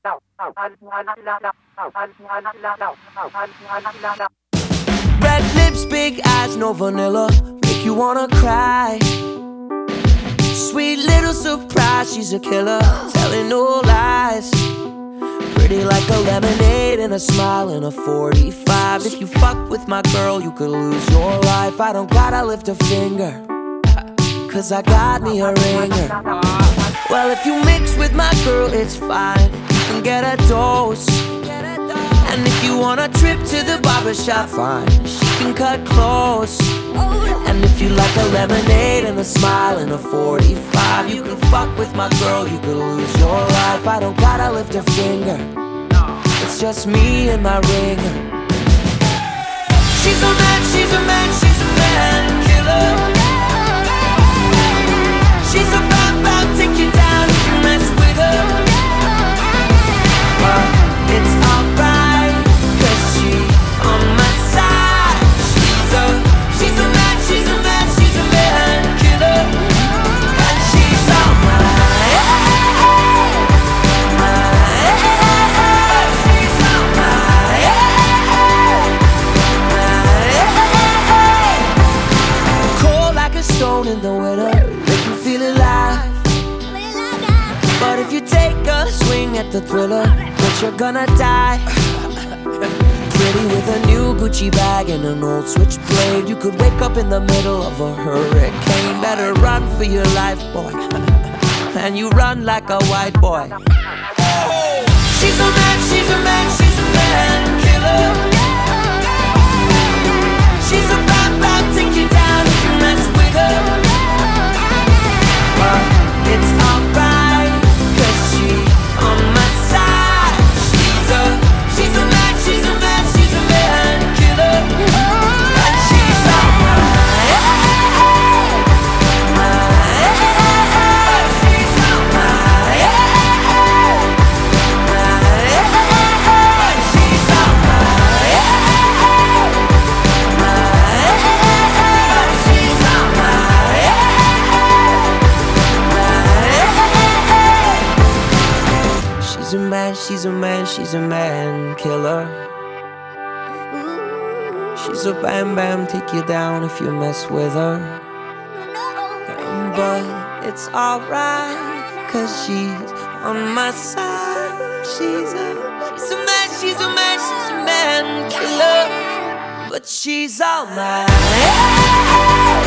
Red lips, big eyes, no vanilla, make you wanna cry. Sweet little surprise, she's a killer, telling no lies. Pretty like a lemonade and a smile and a 45. If you fuck with my girl, you could lose your life. I don't gotta lift a finger, cause I got me a ringer. Well, if you mix with my girl, it's fine, you can get a dose. And if you want a trip to the barbershop, fine, she can cut close. And if you like a lemonade and a smile and a 45, you can fuck with my girl, you could lose your life. I don't gotta lift a finger, it's just me and my ringer. She's a man, she's a man, she's a man killer. She's a bad, bad, take you down if you mess with her. But it's alright, cause she's on my side. She's a man, she's a man, she's a man killer. And she's on my she's on my cold like a stone in the winter, make you feel alive. But if you take a swing at the thriller, but you're gonna die. Pretty with a new Gucci bag and an old switchblade, you could wake up in the middle of a hurricane. Better run for your life, boy, and you run like a white boy. She's a man, she's a man, she's a man killer. She's a bad, bad, take you down if you mess with her. But it's alright, cause she's on my side. She's a man, she's a man, she's a man killer. And she's on my she's on my she's on she's a man, she's a man, she's a man killer. She's a bam bam, take you down if you mess with her. But it's alright, cause she's on my side. She's a man, she's a man, she's a man killer. But she's all mine.